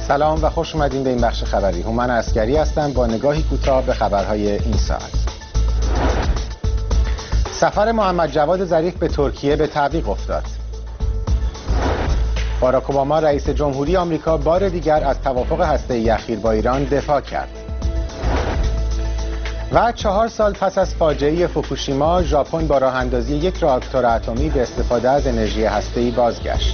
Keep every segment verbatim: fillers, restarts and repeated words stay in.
سلام و خوش اومدین به این بخش خبری. هومن عسکری هستم با نگاهی کوتاه به خبرهای این ساعت. سفر محمد جواد ظریف به ترکیه به تعویق افتاد. باراک اوباما رئیس جمهوری آمریکا بار دیگر از توافق هسته‌ای اخیر با ایران دفاع کرد. و چهار سال پس از فاجعه فوکوشیما، ژاپن با راه اندازی یک راکتور اتمی به استفاده از انرژی هسته‌ای بازگشت.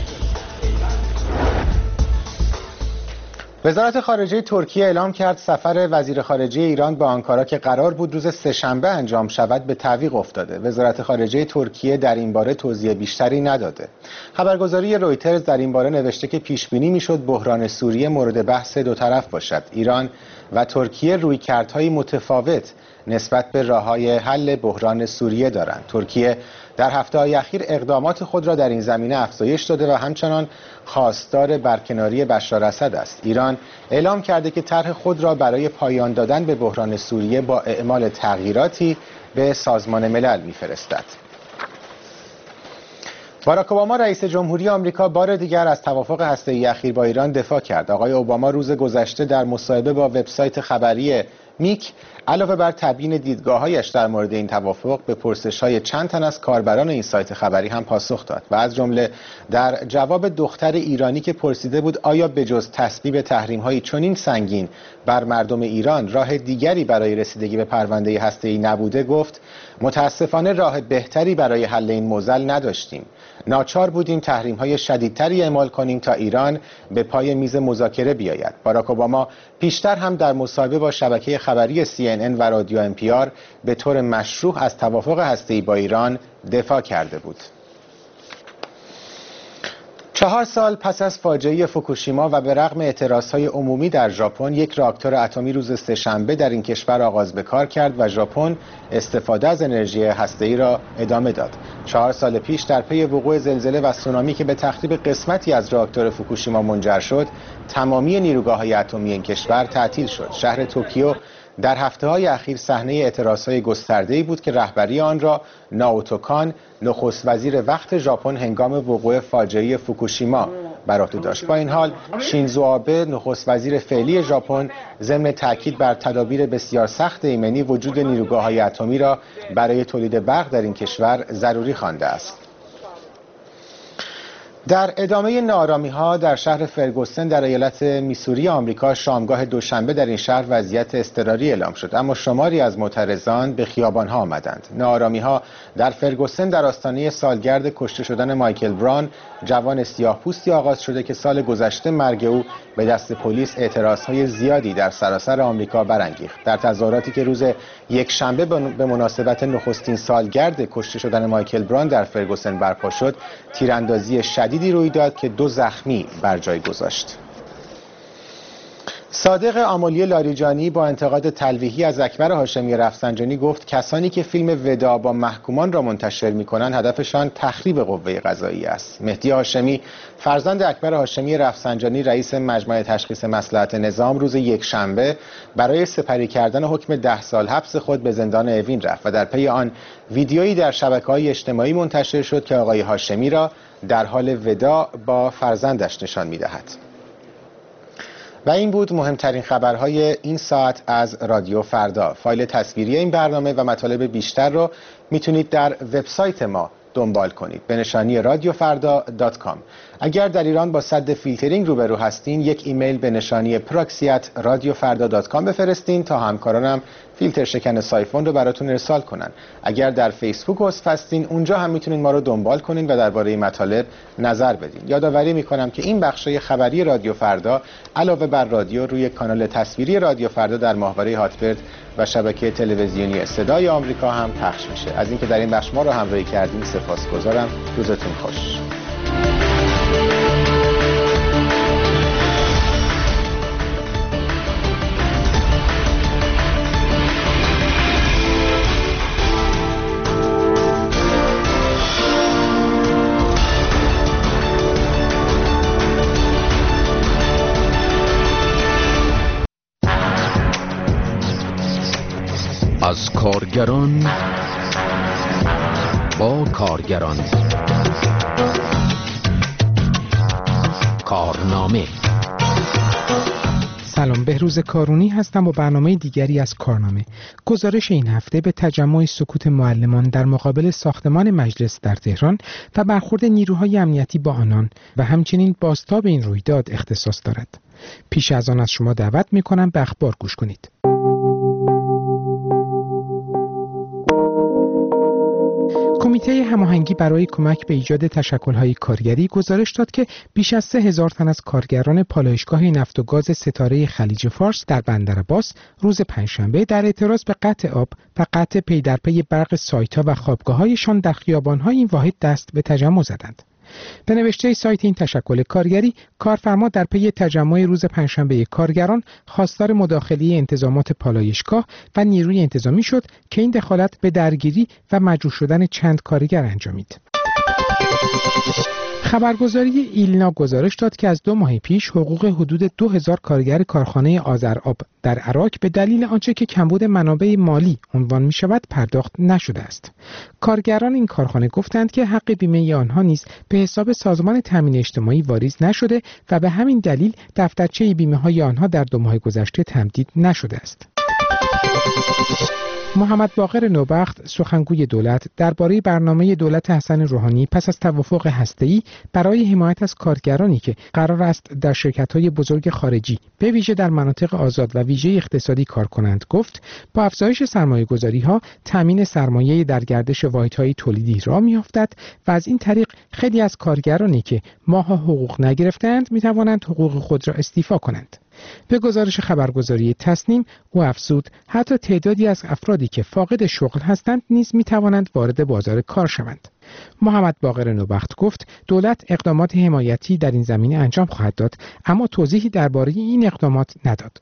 وزارت خارجه ترکیه اعلام کرد سفر وزیر خارجه ایران به آنکارا که قرار بود روز سه‌شنبه انجام شود به تعویق افتاده. وزارت خارجه ترکیه در این باره توضیح بیشتری نداده. خبرگزاری رویترز در این باره نوشته که پیش بینی میشد بحران سوریه مورد بحث دو طرف باشد. ایران و ترکیه رویکردهای متفاوت نسبت به راه‌های حل بحران سوریه دارند. ترکیه در هفته‌های اخیر اقدامات خود را در این زمینه افزایش داده و همچنان خواستار برکناری بشار اسد است. ایران اعلام کرده که طرح خود را برای پایان دادن به بحران سوریه با اعمال تغییراتی به سازمان ملل می‌فرستد. باراک اوباما رئیس جمهوری آمریکا بار دیگر از توافق هسته‌ای اخیر با ایران دفاع کرد. آقای اوباما روز گذشته در مصاحبه با وبسایت خبری میک علاوه بر تبیین دیدگاه‌هایش در مورد این توافق به پرسش‌های چند تن از کاربران این سایت خبری هم پاسخ داد و از جمله در جواب دختر ایرانی که پرسیده بود آیا به جز تصویب تحریم‌های چنین سنگین بر مردم ایران راه دیگری برای رسیدگی به پرونده هسته‌ای نبوده، گفت متاسفانه راه بهتری برای حل این معضل نداشتیم. ناچار بودیم تحریم‌های شدیدتری اعمال کنیم تا ایران به پای میز مذاکره بیاید. باراک اوباما پیشتر هم در مصاحبه با شبکه خبری سی ان ان و رادیو ام پی آر به طور مشروع از توافق هسته‌ای با ایران دفاع کرده بود. چهار سال پس از فاجعه فوکوشیما و به رغم اعتراضهای عمومی در ژاپن، یک راکتور اتمی روز سه‌شنبه در این کشور آغاز به کار کرد و ژاپن استفاده از انرژی هسته‌ای را ادامه داد. چهار سال پیش در پی وقوع زلزله و سونامی که به تخریب قسمتی از راکتور فوکوشیما منجر شد، تمامی نیروگاه‌های اتمی این کشور تعطیل شد. شهر توکیو در هفته‌های اخیر صحنه اعتراضهای گسترده‌ای بود که رهبری آن را نائوتو کان، نخست وزیر وقت ژاپن هنگام وقوع فاجعه فوکوشیما بر عهده داشت. با این حال شینزو آبه، نخست وزیر فعلی ژاپن، ضمن تاکید بر تدابیر بسیار سخت ایمنی، وجود نیروگاه‌های اتمی را برای تولید برق در این کشور ضروری خوانده است. در ادامه ناآرامی‌ها در شهر فرگوسن در ایالت میسوری آمریکا، شامگاه دوشنبه در این شهر وضعیت اضطراری اعلام شد، اما شماری از معترضان به خیابان‌ها آمدند. ناآرامی‌ها در فرگوسن در آستانه سالگرد کشته شدن مایکل براون، جوان سیاه‌پوستی آغاز شده که سال گذشته مرگ او به دست پلیس اعتراضهای زیادی در سراسر آمریکا برانگیخت. در تظاهراتی که روز یکشنبه به مناسبت نخستین سالگرد کشته شدن مایکل براون در فرگوسن برپا شد، تیراندازی شدید دیدی روی داد که دو زخمی بر جای گذاشت. صادق آملی لاریجانی با انتقاد تلویحی از اکبر هاشمی رفسنجانی گفت کسانی که فیلم وداع با محکومان را منتشر می‌کنند هدفشان تخریب قوه قضاییه است. مهدی هاشمی، فرزند اکبر هاشمی رفسنجانی، رئیس مجمع تشخیص مصلحت نظام، روز یکشنبه برای سپری کردن حکم ده سال حبس خود به زندان اوین رفت و در پی آن ویدیویی در شبکه‌های اجتماعی منتشر شد که آقای هاشمی را در حال وداع با فرزندش نشان می‌دهد. و این بود مهمترین خبرهای این ساعت از رادیو فردا. فایل تصویری این برنامه و مطالب بیشتر رو میتونید در وبسایت ما دنبال کنید به نشانی رادیو فردا دات کام. اگر در ایران با سد فیلترینگ روبرو هستین، یک ایمیل به نشانی پراکسی ات رادیو فردا دات کام بفرستین تا همکارانم فیلتر شکن سایفون رو براتون ارسال کنن. اگر در فیسبوک عضو هستین، اونجا هم میتونین ما رو دنبال کنین و درباره مطالب نظر بدین. یادآوری میکنم که این بخشای خبری رادیو فردا علاوه بر رادیو روی کانال تصویری رادیو فردا در ماهواره هاتبرد و شبکه تلویزیونی صدای آمریکا هم پخش میشه. از اینکه در این بخش ما رو همراهی کردین سپاسگزارم. روزتون خوش. از کارگران با کارگران، کارنامه سلام، بهروز کارونی هستم با برنامه دیگری از کارنامه. گزارش این هفته به تجمع سکوت معلمان در مقابل ساختمان مجلس در تهران و برخورد نیروهای امنیتی با آنان و همچنین بازتاب این رویداد اختصاص دارد. پیش از آن از شما دعوت می‌کنم به اخبار گوش کنید. کمیته هماهنگی برای کمک به ایجاد تشکل‌های کارگری گزارش داد که بیش از سه هزار تن از کارگران پالایشگاه نفت و گاز ستاره خلیج فارس در بندرعباس روز پنجشنبه در اعتراض به قطع آب و قطع پی در پی برق سایت‌ها و خوابگاه‌هایشان در خیابان‌های این واحد دست به تجمع زدند. به نوشته سایت این تشکل کارگری، کارفرما در پی تجمع روز پنجشنبه کارگران خواستار مداخله انتظامات پالایشگاه و نیروی انتظامی شد که این دخالت به درگیری و مجروح شدن چند کارگر انجامید. خبرگزاری ایلنا گزارش داد که از دو ماه پیش حقوق حدود دو هزار کارگر کارخانه آذرآب در عراق به دلیل آنچه که کمبود منابع مالی عنوان می شود پرداخت نشده است. کارگران این کارخانه گفتند که حق بیمه آنها نیز به حساب سازمان تامین اجتماعی واریز نشده و به همین دلیل دفترچه بیمه های آنها در دو ماه گذشته تمدید نشده است. محمد باقر نوبخت، سخنگوی دولت، درباره برنامه دولت حسن روحانی پس از توافق هسته‌ای برای حمایت از کارگرانی که قرار است در شرکت‌های بزرگ خارجی به ویژه در مناطق آزاد و ویژه اقتصادی کار کنند گفت با افزایش سرمایه‌گذاری‌ها تامین سرمایه در گردش واحدهای تولیدی راه می‌افتد و از این طریق خیلی از کارگرانی که ماه‌ها حقوق نگرفتند می‌توانند حقوق خود را استیفا کنند. به گزارش خبرگزاری تصنیم او افزود حتی تعدادی از افرادی که فاقد شغل هستند نیز می توانند وارد بازار کار شوند. محمد باقر نوبخت گفت دولت اقدامات حمایتی در این زمینه انجام خواهد داد، اما توضیحی درباره این اقدامات نداد.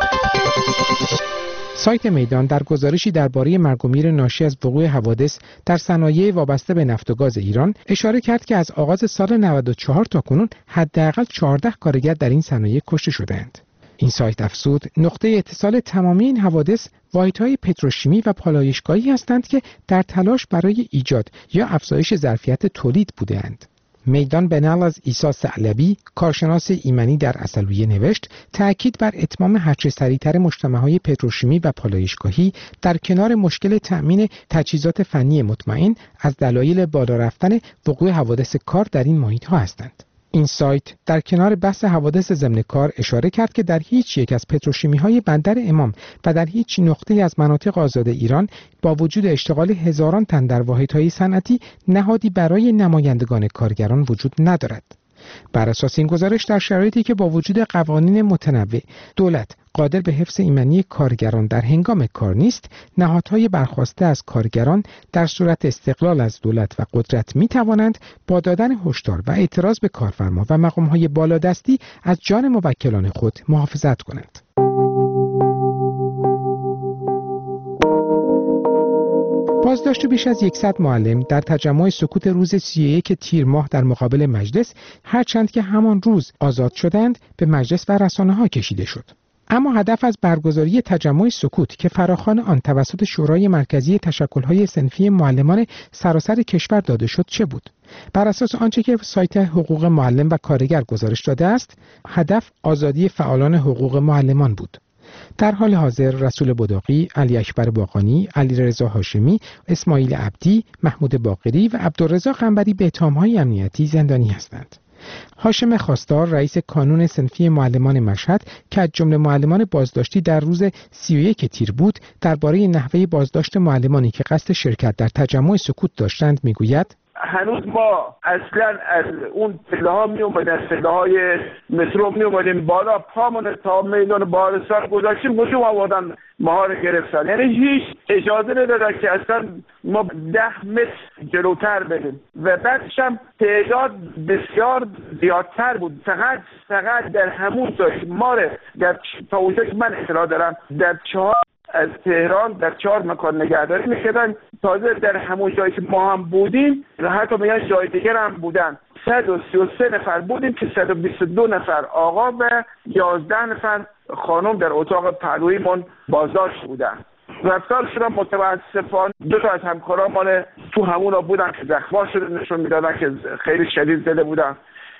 سایت میدان در گزارشی درباره مرگ و میر ناشی از وقوع حوادث در صنایع وابسته به نفت و گاز ایران اشاره کرد که از آغاز سال نود و چهار تا کنون حداقل چهارده کارگر در این صنایع کشته شده‌اند. این سایت افزود نقطه اتصال تمامی این حوادث واحدهای پتروشیمی و پالایشگاهی هستند که در تلاش برای ایجاد یا افزایش ظرفیت تولید بودند. میدان به نقل از عیسی ثعلبی، کارشناس ایمنی در عسلویه نوشت تأکید بر اتمام هرچه سریعتر مجتمع‌های پتروشیمی و پالایشگاهی در کنار مشکل تأمین تجهیزات فنی مطمئن از دلایل بالا رفتن وقوع حوادث کار در این محیط‌ها هستند. این سایت در کنار بحث حوادث ضمن کار اشاره کرد که در هیچ یک از پتروشیمی‌های بندر امام و در هیچ نقطه‌ای از مناطق آزاد ایران با وجود اشتغال هزاران تن در واحدهای صنعتی نهادی برای نمایندگان کارگران وجود ندارد. بر اساس این گزارش در شرایطی که با وجود قوانین متنوع دولت قادر به حفظ ایمنی کارگران در هنگام کار نیست، نهادهای برخواسته از کارگران در صورت استقلال از دولت و قدرت می توانند با دادن هشدار و اعتراض به کارفرما و مقامهای بالادستی از جان موکلان خود محافظت کنند. بازداشت بیش از صد معلم در تجمع سکوت روز سی و یک تیر ماه در مقابل مجلس، هرچند که همان روز آزاد شدند، به مجلس و رسانه‌ها کشیده شد. اما هدف از برگزاری تجمع سکوت که فراخوان آن توسط شورای مرکزی تشکل‌های صنفی معلمان سراسر کشور داده شد چه بود؟ بر اساس آنچه که سایت حقوق معلم و کارگر گزارش داده است، هدف آزادی فعالان حقوق معلمان بود. در حال حاضر رسول بداقی، علی اکبر باقانی، علیرضا هاشمی، اسماعیل عبدی، محمود باقری و عبدالرضا قنبری به اتهام‌های امنیتی زندانی هستند. هاشم خواستار رئیس کانون صنفی معلمان مشهد که از جمله معلمان بازداشتی در روز سی و یک تیر بود، درباره نحوه بازداشت معلمانی که قصد شرکت در تجمع سکوت داشتند میگوید: هنوز ما اصلا از اون پله ها می اومدیم، از پله های مترو می اومدیم بالا، پامون تا میدان بارستان گذاشتیم، هجوم آوردن ماها رو گرفتن. یعنی هیچ اجازه ندادن که اصلا ما ده متر جلوتر بریم و بعدش هم تعداد بسیار زیادتر بود. فقط فقط در همون جایی ما رو در تا اونجا که من اطلاع دارم در چهار از تهران در چهار مکان نگهداری می‌کردن. تازه در همون جایی که ما هم بودیم حتی میگن جای دیگر هم بودن. صد و سی و سه نفر بودیم که صد و بیست و دو نفر آقا و یازده نفر خانم در اتاق پهلویمون بازداشت بودن. رفتار شدن متاسفانه دو تا از همکاران مال تو همونا بودن که زخم‌ها شده نشون میدادن که خیلی شدید زده بودن.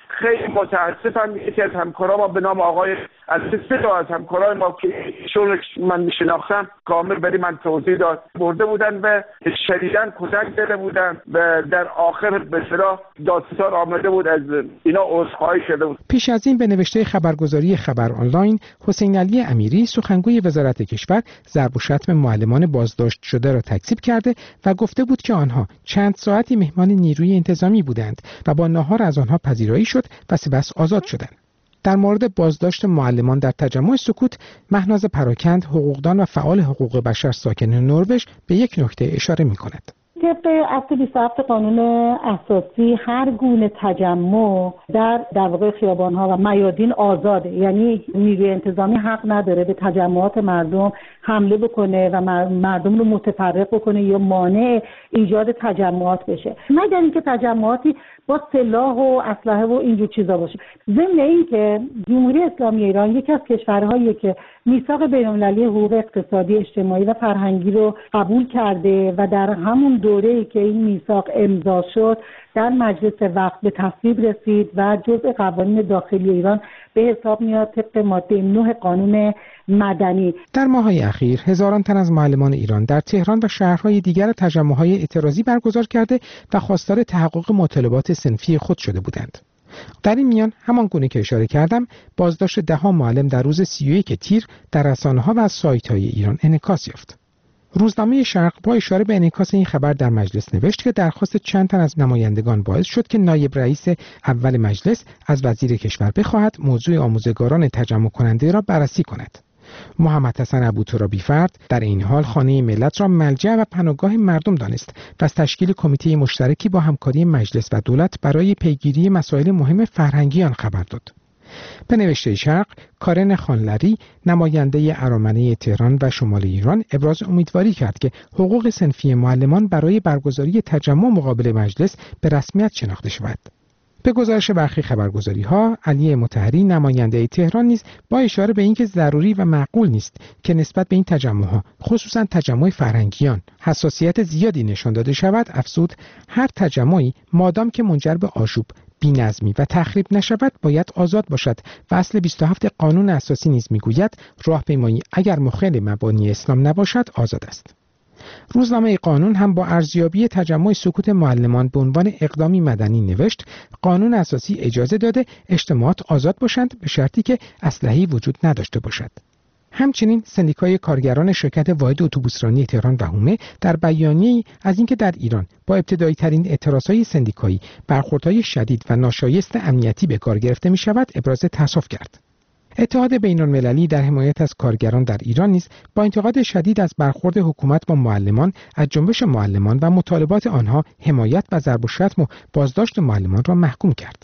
خیلی متاسفم. یکی از همکارا ما به نام آقای از سه تا از همکارای ما که ایشون من میشناختم کامل برای من توضیح داد، برده بودن و شدیداً کتک زده بودن و در آخر به اصطلاح دادستان آمده بود از اینا عذرخواهی شده بود. پیش از این به نوشته خبرگزاری خبر آنلاین، حسین علی امیری سخنگوی وزارت کشور ضرب و شتم معلمان بازداشت شده را تکذیب کرده و گفته بود که آنها چند ساعتی مهمان نیروی انتظامی بودند و با ناهار از آنها پذیرایی شد و سپس آزاد شدند. در مورد بازداشت معلمان در تجمع سکوت، مهناز پراکند، حقوقدان و فعال حقوق بشر ساکن نروژ به یک نکته اشاره می‌کند. طبق اصل بیست و هفت قانون اساسی هر گونه تجمع در در واقع خیابان‌ها و میادین آزاده، یعنی نیروی انتظامی حق نداره به تجمعات مردم حمله بکنه و مردم رو متفرق بکنه یا مانع ایجاد تجمعات بشه، مگر اینکه تجمعاتی با سلاح و اسلحه و اینجور چیزا باشه. ضمن اینکه جمهوری اسلامی ایران یکی از کشورهایی که میثاق بین‌المللی حقوق اقتصادی، اجتماعی و فرهنگی رو قبول کرده و در همون دوره‌ای که این میثاق امضا شد در مجلس وقت به تصویب رسید و جزء قوانین داخلی ایران به حساب میاد طبق ماده نه قانون مدنی. در ماه‌های اخیر هزاران تن از معلمان ایران در تهران و شهرهای دیگر تجمع‌های اعتراضی برگزار کرده و خواستار تحقق مطالبات صنفی خود شده بودند. در این میان همان گونه که اشاره کردم، بازداشت ده‌ها معلم در روز سی و یک تیر در رسانه‌ها و از سایت‌های ایران انعکاس یافت. روزنامه شرق با اشاره به انعکاس این خبر در مجلس نوشت که درخواست چند تن از نمایندگان باعث شد که نایب رئیس اول مجلس از وزیر کشور بخواهد موضوع آموزگاران تجمع کننده را بررسی کند. محمد حسن ابوترابی فرد در این حال خانه ملت را ملجأ و پناهگاه مردم دانست و از تشکیل کمیته مشترکی با همکاری مجلس و دولت برای پیگیری مسائل مهم فرهنگی آن خبر داد. به نوشته شرق، کارن خانلری نماینده ارامنه تهران و شمال ایران ابراز امیدواری کرد که حقوق صنفی معلمان برای برگزاری تجمع مقابل مجلس به رسمیت شناخته شود. به گزارش برخی خبرگزاری‌ها، علی مطهری نماینده تهران نیز با اشاره به اینکه ضروری و معقول نیست که نسبت به این تجمع‌ها، خصوصا تجمع فرهنگیان، حساسیت زیادی نشان داده شود، افزود هر تجمعی مادام که منجر به آشوب، بی‌نظمی و تخریب نشود باید آزاد باشد و اصل بیست و هفت قانون اساسی نیز میگوید راهپیمایی اگر مخل مبانی اسلام نباشد آزاد است. روزنامه قانون هم با ارزیابی تجمع سکوت معلمان به عنوان اقدامی مدنی نوشت قانون اساسی اجازه داده اجتماعات آزاد باشند به شرطی که اسلحه‌ای وجود نداشته باشد. همچنین سندیکای کارگران شرکت واحد اتوبوسرانی تهران و حومه در بیانیه‌ای از اینکه در ایران با ابتدایی ترین اعتراضهای سندیکایی برخوردهای شدید و ناشایست امنیتی به کار گرفته می‌شود ابراز تأسف کرد. اتحاد بین‌المللی در حمایت از کارگران در ایران نیز با انتقاد شدید از برخورد حکومت با معلمان از جنبش معلمان و مطالبات آنها حمایت و ضرب و شتم و بازداشت معلمان را محکوم کرد.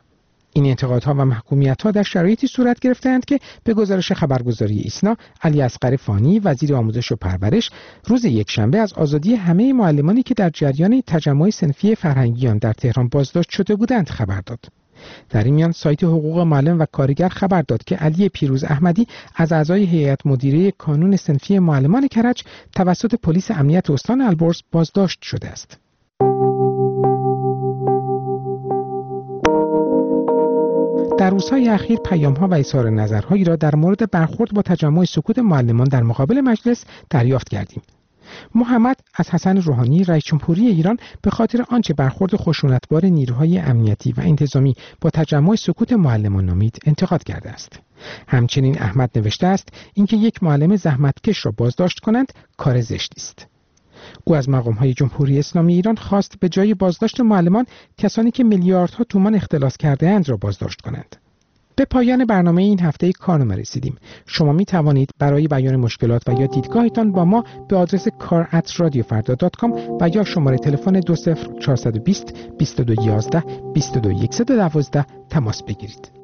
این انتقادها و محکومیت‌ها در شرایطی صورت گرفته‌اند که به گزارش خبرگزاری ایسنا، علی اصغر فانی وزیر آموزش و پرورش روز یکشنبه از آزادی همه معلمانی که در جریان تجمع صنفی فرهنگیان در تهران بازداشت شده بودند خبر داد. در این میان سایت حقوق معلم و کارگر خبر داد که علی پیروز احمدی از اعضای هیئت مدیره کانون صنفی معلمان کرج توسط پلیس امنیت استان البرز بازداشت شده است. در روزهای اخیر پیام‌ها و اظهار نظرهایی را در مورد برخورد با تجمع سکوت معلمان در مقابل مجلس دریافت کردیم. محمد از حسن روحانی رئیس جمهوری ایران به خاطر آنچه برخورد خشونتبار نیروهای امنیتی و انتظامی با تجمع سکوت معلمان نامید انتقاد کرده است. همچنین احمد نوشته است اینکه یک معلم زحمتکش را بازداشت کنند کار زشتی است. او از مقام‌های جمهوری اسلامی ایران خواست به جای بازداشت معلمان کسانی که میلیاردها تومان اختلاس کرده‌اند را بازداشت کنند. به پایان برنامه این هفته کارنامه رسیدیم. شما می توانید برای بیان مشکلات و یا دیدگاهتان با ما به آدرس کار ات رادیو فردا دات کام و یا شماره تلفن دو صفر چهار دو صفر بیست بیست و دو یازده بیست و دو صفر یک یک دو تماس بگیرید.